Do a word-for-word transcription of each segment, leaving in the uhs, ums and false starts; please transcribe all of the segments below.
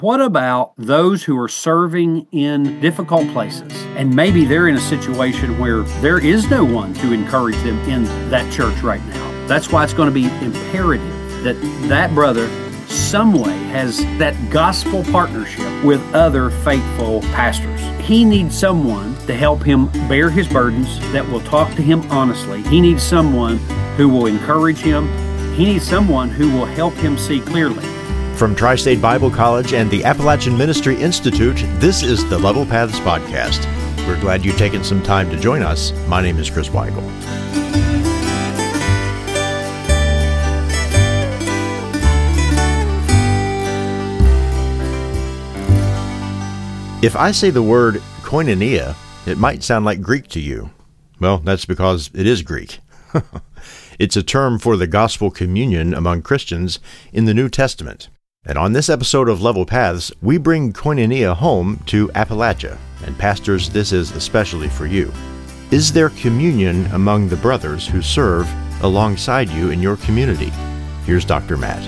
What about those who are serving in difficult places? And maybe they're in a situation where there is no one to encourage them in that church right now. That's why it's going to be imperative that that brother some way has that gospel partnership with other faithful pastors. He needs someone to help him bear his burdens, that will talk to him honestly. He needs someone who will encourage him. He needs someone who will help him see clearly. From Tri-State Bible College and the Appalachian Ministry Institute, this is the Level Paths Podcast. We're glad you've taken some time to join us. My name is Chris Weigel. If I say the word koinonia, it might sound like Greek to you. Well, that's because it is Greek. It's a term for the gospel communion among Christians in the New Testament. And on this episode of Level Paths, we bring koinonia home to Appalachia. And pastors, this is especially for you. Is there communion among the brothers who serve alongside you in your community? Here's Doctor Matt.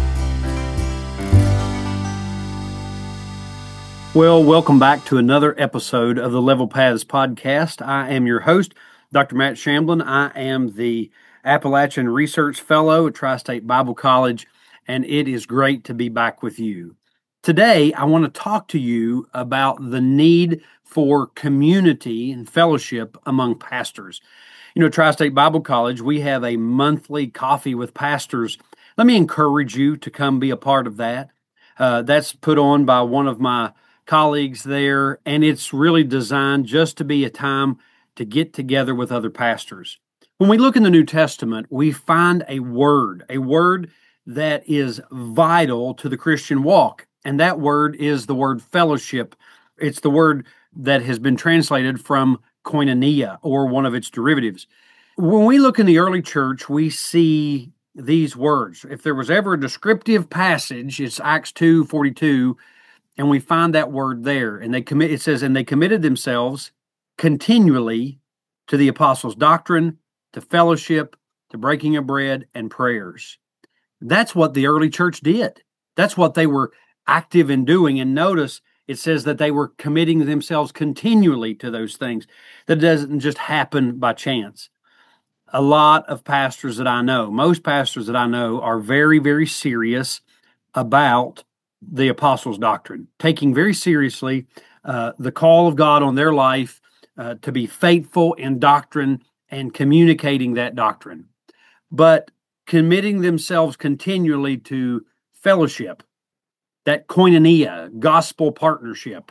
Well, welcome back to another episode of the Level Paths Podcast. I am your host, Doctor Matt Shamblin. I am the Appalachian Research Fellow at Tri-State Bible College, and it is great to be back with you. Today, I want to talk to you about the need for community and fellowship among pastors. You know, Tri-State Bible College, we have a monthly coffee with pastors. Let me encourage you to come be a part of that. Uh, that's put on by one of my colleagues there, and it's really designed just to be a time to get together with other pastors. When we look in the New Testament, we find a word, a word that is vital to the Christian walk. And that word is the word fellowship. It's the word that has been translated from koinonia, or one of its derivatives. When we look in the early church, we see these words. If there was ever a descriptive passage, it's Acts two forty-two, and we find that word there. And they commit. It says, and they committed themselves continually to the apostles' doctrine, to fellowship, to breaking of bread, and prayers. That's what the early church did. That's what they were active in doing. And notice it says that they were committing themselves continually to those things. That doesn't just happen by chance. A lot of pastors that I know, most pastors that I know, are very, very serious about the apostles' doctrine, taking very seriously uh, the call of God on their life uh, to be faithful in doctrine and communicating that doctrine. But committing themselves continually to fellowship, that koinonia, gospel partnership,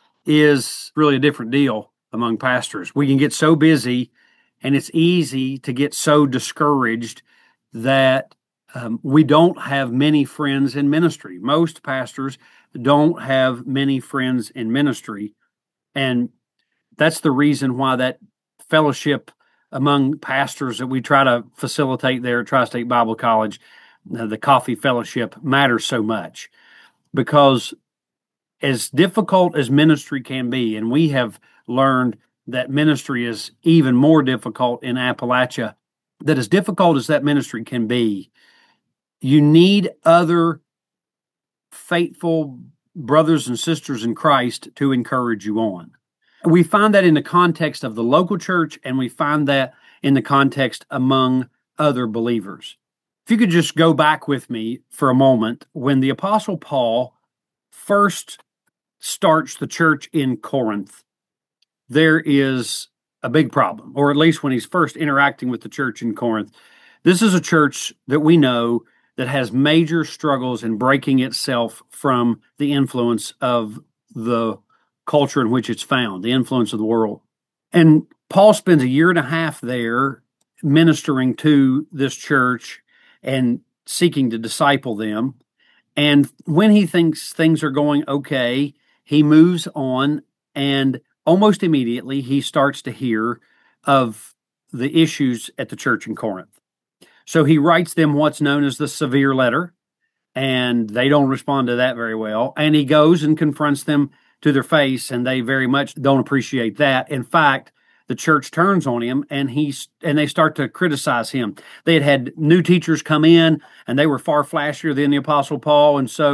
is really a different deal among pastors. We can get so busy, and it's easy to get so discouraged that um, we don't have many friends in ministry. Most pastors don't have many friends in ministry, and that's the reason why that fellowship among pastors that we try to facilitate there at Tri-State Bible College, uh, the coffee fellowship, matters so much. Because as difficult as ministry can be, and we have learned that ministry is even more difficult in Appalachia, that as difficult as that ministry can be, you need other faithful brothers and sisters in Christ to encourage you on. We find that in the context of the local church, and we find that in the context among other believers. If you could just go back with me for a moment, when the Apostle Paul first starts the church in Corinth, there is a big problem, or at least when he's first interacting with the church in Corinth. This is a church that we know that has major struggles in breaking itself from the influence of the culture in which it's found, the influence of the world. And Paul spends a year and a half there ministering to this church and seeking to disciple them. And when he thinks things are going okay, he moves on, and almost immediately he starts to hear of the issues at the church in Corinth. So he writes them what's known as the severe letter, and they don't respond to that very well. And he goes and confronts them to their face, and they very much don't appreciate that. In fact, the church turns on him, and he's and they start to criticize him. They had had new teachers come in, and they were far flashier than the Apostle Paul, and so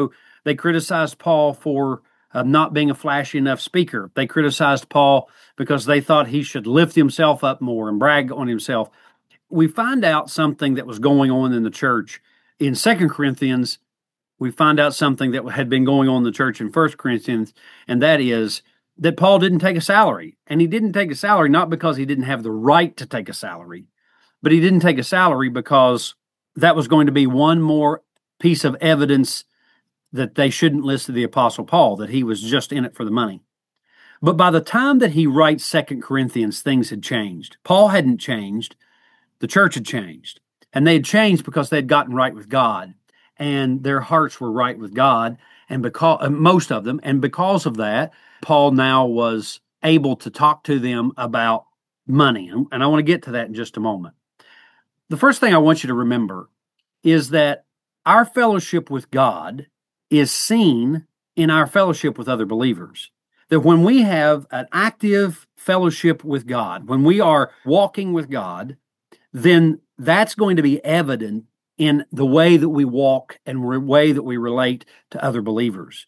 They criticized Paul for uh, not being a flashy enough speaker. They criticized Paul because they thought he should lift himself up more and brag on himself. We find out something that was going on in the church in Second Corinthians. We find out something that had been going on in the church in First Corinthians, and that is that Paul didn't take a salary. And he didn't take a salary not because he didn't have the right to take a salary, but he didn't take a salary because that was going to be one more piece of evidence that they shouldn't listen to the Apostle Paul, that he was just in it for the money. But by the time that he writes Second Corinthians, things had changed. Paul hadn't changed. The church had changed. And they had changed because they had gotten right with God. And their hearts were right with God, and because uh, most of them. And because of that, Paul now was able to talk to them about money. And, and I want to get to that in just a moment. The first thing I want you to remember is that our fellowship with God is seen in our fellowship with other believers. That when we have an active fellowship with God, when we are walking with God, then that's going to be evident in the way that we walk and the way that we relate to other believers.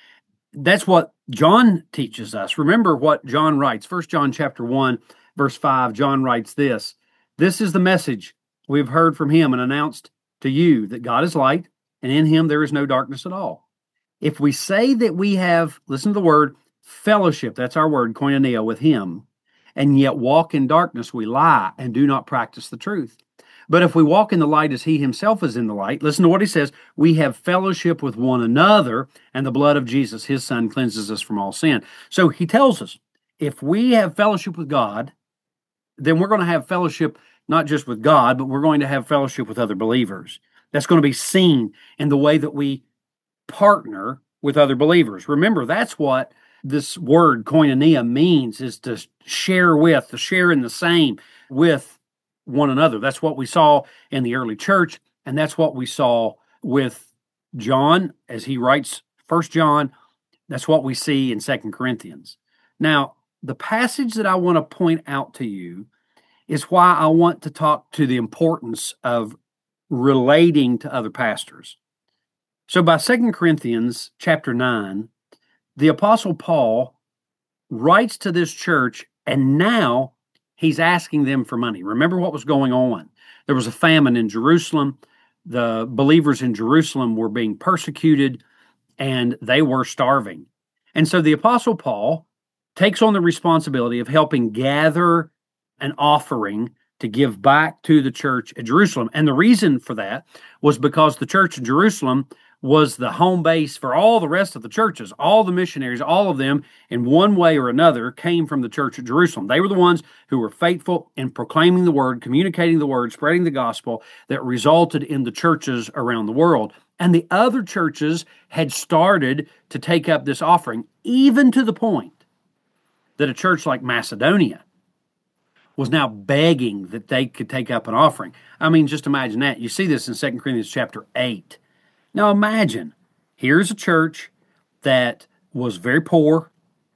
That's what John teaches us. Remember what John writes. First John chapter one, verse five, John writes this. This is the message we've heard from him and announced to you, that God is light, and in him there is no darkness at all. If we say that we have, listen to the word, fellowship, that's our word, koinonia, with him, and yet walk in darkness, we lie and do not practice the truth. But if we walk in the light as he himself is in the light, listen to what he says, we have fellowship with one another, and the blood of Jesus, his son, cleanses us from all sin. So he tells us, if we have fellowship with God, then we're going to have fellowship not just with God, but we're going to have fellowship with other believers. That's going to be seen in the way that we partner with other believers. Remember, that's what this word koinonia means, is to share with, to share in the same with one another. That's what we saw in the early church, and that's what we saw with John as he writes First John. That's what we see in Second Corinthians. Now, the passage that I want to point out to you is why I want to talk to the importance of relating to other pastors. So by Second Corinthians chapter nine, the Apostle Paul writes to this church, and now he's asking them for money. Remember what was going on. There was a famine in Jerusalem. The believers in Jerusalem were being persecuted, and they were starving. And so the Apostle Paul takes on the responsibility of helping gather an offering to give back to the church at Jerusalem. And the reason for that was because the church in Jerusalem was the home base for all the rest of the churches. All the missionaries, all of them, in one way or another, came from the church at Jerusalem. They were the ones who were faithful in proclaiming the word, communicating the word, spreading the gospel that resulted in the churches around the world. And the other churches had started to take up this offering, even to the point that a church like Macedonia was now begging that they could take up an offering. I mean, just imagine that. You see this in Second Corinthians chapter eight. Now imagine, here's a church that was very poor,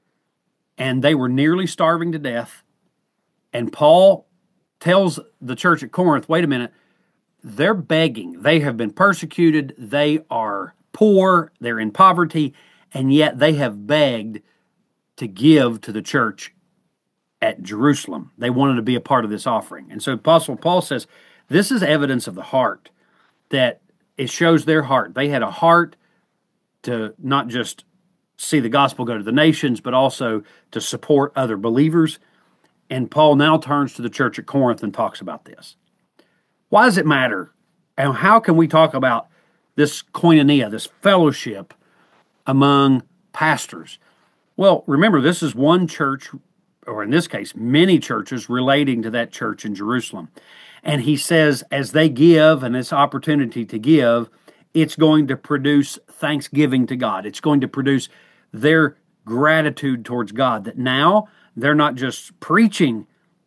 and they were nearly starving to death, and Paul tells the church at Corinth, wait a minute, they're begging. They have been persecuted. They are poor. They're in poverty, and yet they have begged to give to the church at Jerusalem. They wanted to be a part of this offering. And so Apostle Paul says, this is evidence of the heart, that it shows their heart. They had a heart to not just see the gospel go to the nations, but also to support other believers. And Paul now turns to the church at Corinth and talks about this. Why does it matter? And how can we talk about this koinonia, this fellowship among pastors? Well, remember, this is one church, or in this case, many churches relating to that church in Jerusalem. And he says, as they give, and this opportunity to give, it's going to produce thanksgiving to God. It's going to produce their gratitude towards God, that now they're not just preaching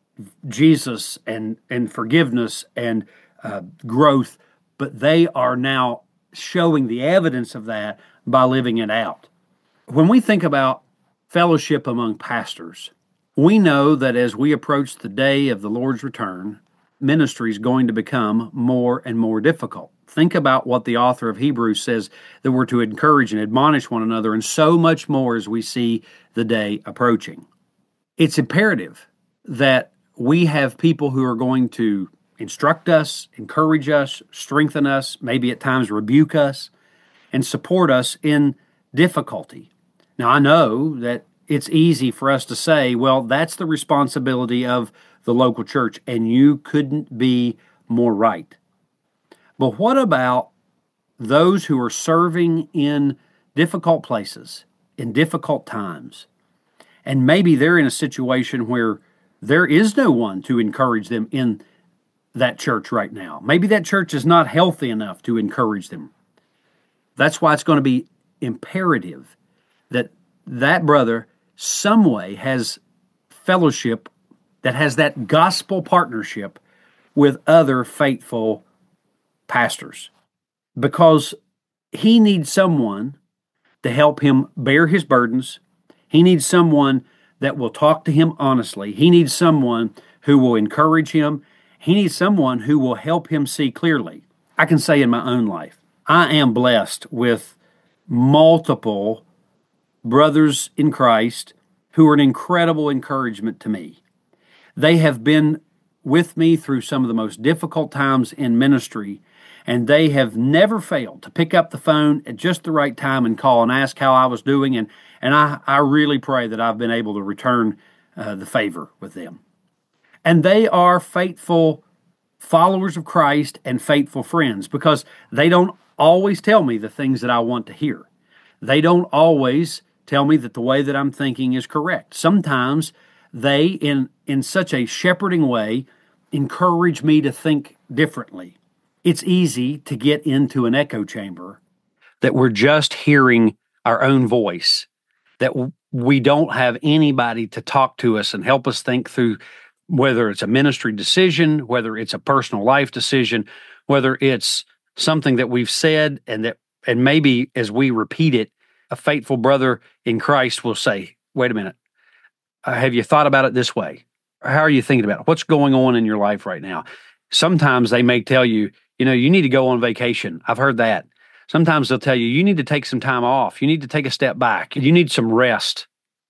Jesus and, and forgiveness and uh, growth, but they are now showing the evidence of that by living it out. When we think about fellowship among pastors, we know that as we approach the day of the Lord's return, ministry is going to become more and more difficult. Think about what the author of Hebrews says, that we're to encourage and admonish one another, and so much more as we see the day approaching. It's imperative that we have people who are going to instruct us, encourage us, strengthen us, maybe at times rebuke us, and support us in difficulty. Now, I know that it's easy for us to say, well, that's the responsibility of the local church, and you couldn't be more right. But what about those who are serving in difficult places, in difficult times? And maybe they're in a situation where there is no one to encourage them in that church right now. Maybe that church is not healthy enough to encourage them. That's why it's going to be imperative that that brother some way has fellowship, that has that gospel partnership with other faithful pastors, because he needs someone to help him bear his burdens. He needs someone that will talk to him honestly. He needs someone who will encourage him. He needs someone who will help him see clearly. I can say in my own life, I am blessed with multiple brothers in Christ who are an incredible encouragement to me. They have been with me through some of the most difficult times in ministry, and they have never failed to pick up the phone at just the right time and call and ask how I was doing, and, and I, I really pray that I've been able to return uh, the favor with them. And they are faithful followers of Christ and faithful friends, because they don't always tell me the things that I want to hear. They don't always tell me that the way that I'm thinking is correct. Sometimes they, in, in such a shepherding way, encourage me to think differently. It's easy to get into an echo chamber that we're just hearing our own voice, that we don't have anybody to talk to us and help us think through whether it's a ministry decision, whether it's a personal life decision, whether it's something that we've said and that, and maybe as we repeat it, a faithful brother in Christ will say, wait a minute, uh, have you thought about it this way? How are you thinking about it? What's going on in your life right now? Sometimes they may tell you, you know, you need to go on vacation. I've heard that. Sometimes they'll tell you, you need to take some time off. You need to take a step back. You need some rest.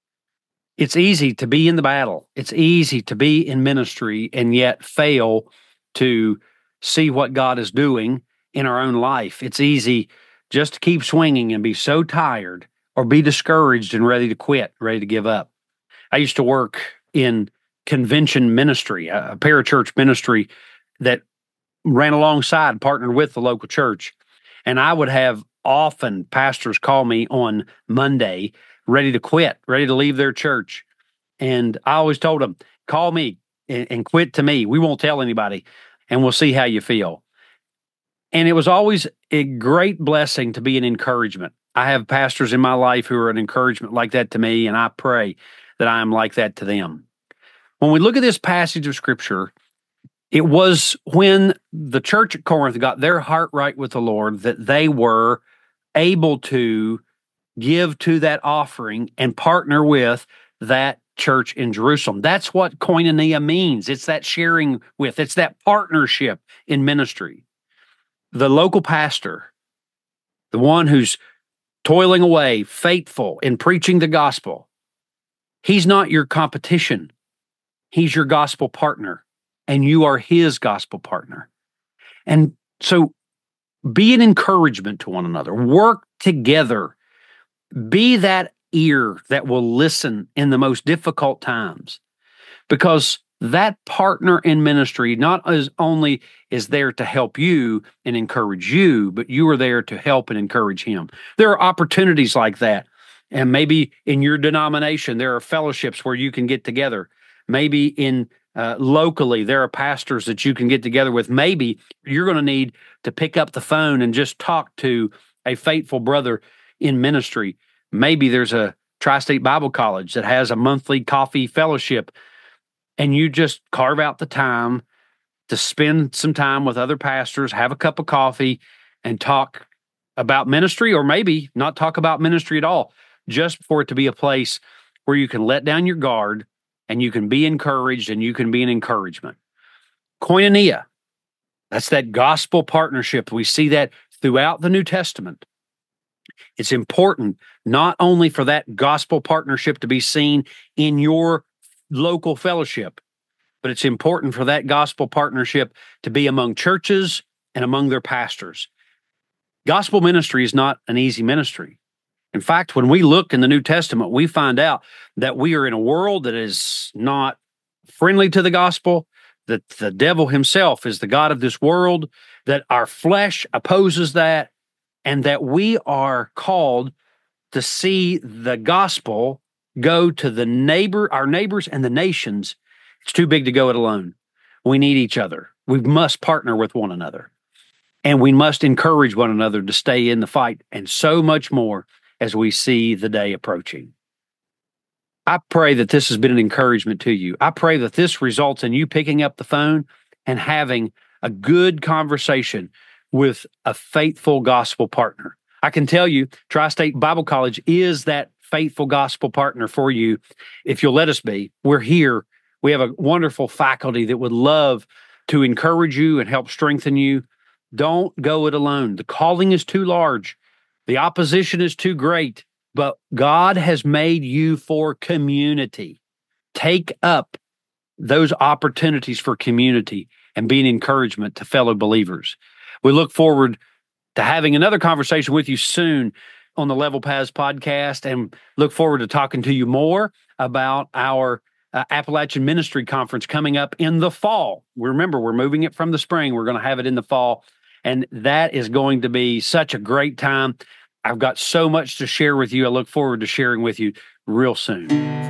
It's easy to be in the battle. It's easy to be in ministry and yet fail to see what God is doing in our own life. It's easy just to keep swinging and be so tired or be discouraged and ready to quit, ready to give up. I used to work in convention ministry, a parachurch ministry that ran alongside, partnered with the local church. And I would have often pastors call me on Monday, ready to quit, ready to leave their church. And I always told them, call me and, and quit to me. We won't tell anybody, and we'll see how you feel. And it was always a great blessing to be an encouragement. I have pastors in my life who are an encouragement like that to me, and I pray that I am like that to them. When we look at this passage of Scripture, it was when the church at Corinth got their heart right with the Lord that they were able to give to that offering and partner with that church in Jerusalem. That's what koinonia means. It's that sharing with, it's that partnership in ministry. The local pastor, the one who's toiling away, faithful in preaching the gospel, he's not your competition. He's your gospel partner, and you are his gospel partner. And so be an encouragement to one another. Work together. Be that ear that will listen in the most difficult times, because that partner in ministry not as only is there to help you and encourage you, but you are there to help and encourage him. There are opportunities like that. And maybe in your denomination, there are fellowships where you can get together. Maybe in uh, locally, there are pastors that you can get together with. Maybe you're going to need to pick up the phone and just talk to a faithful brother in ministry. Maybe there's a Tri-State Bible College that has a monthly coffee fellowship, and you just carve out the time to spend some time with other pastors, have a cup of coffee, and talk about ministry, or maybe not talk about ministry at all, just for it to be a place where you can let down your guard and you can be encouraged and you can be an encouragement. Koinonia, That's that gospel partnership. We see that throughout the New Testament. It's important not only for that gospel partnership to be seen in your local fellowship, but it's important for that gospel partnership to be among churches and among their pastors. Gospel ministry is not an easy ministry. In fact, when we look in the New Testament, we find out that we are in a world that is not friendly to the gospel, that the devil himself is the god of this world, that our flesh opposes that, and that we are called to see the gospel go to the neighbor, our neighbors and the nations. It's too big to go it alone. We need each other. We must partner with one another. And we must encourage one another to stay in the fight, and so much more as we see the day approaching. I pray that this has been an encouragement to you. I pray that this results in you picking up the phone and having a good conversation with a faithful gospel partner. I can tell you, Tri-State Bible College is that faithful gospel partner for you if you'll let us be. We're here. We have a wonderful faculty that would love to encourage you and help strengthen you. Don't go it alone. The calling is too large. The opposition is too great, but God has made you for community. Take up those opportunities for community and be an encouragement to fellow believers. We look forward to having another conversation with you soon on the Level Paths podcast, and look forward to talking to you more about our uh, Appalachian Ministry Conference coming up in the fall. Remember, we're moving it from the spring. We're going to have it in the fall, and that is going to be such a great time. I've got so much to share with you. I look forward to sharing with you real soon.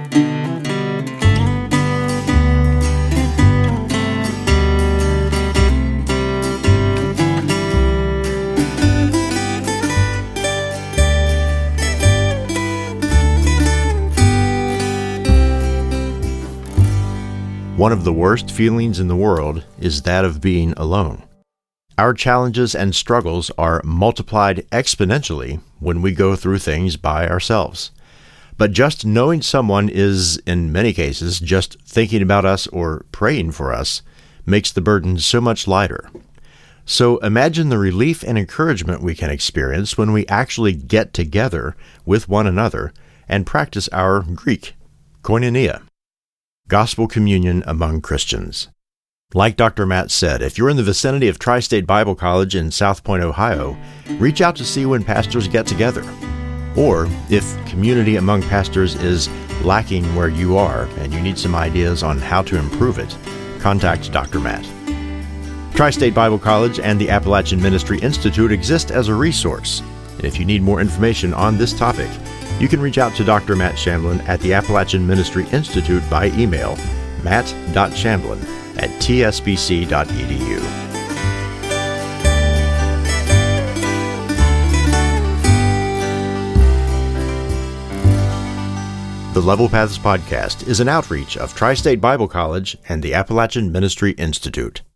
One of the worst feelings in the world is that of being alone. Our challenges and struggles are multiplied exponentially when we go through things by ourselves. But just knowing someone is, in many cases, just thinking about us or praying for us makes the burden so much lighter. So imagine the relief and encouragement we can experience when we actually get together with one another and practice our Greek, koinonia, gospel communion among Christians. Like Doctor Matt said, if you're in the vicinity of Tri-State Bible College in South Point, Ohio, reach out to see when pastors get together. Or if community among pastors is lacking where you are and you need some ideas on how to improve it, contact Doctor Matt. Tri-State Bible College and the Appalachian Ministry Institute exist as a resource. And if you need more information on this topic, you can reach out to Doctor Matt Shamblin at the Appalachian Ministry Institute by email, matt dot shamblin at t s b c dot e d u. The Level Paths Podcast is an outreach of Tri-State Bible College and the Appalachian Ministry Institute.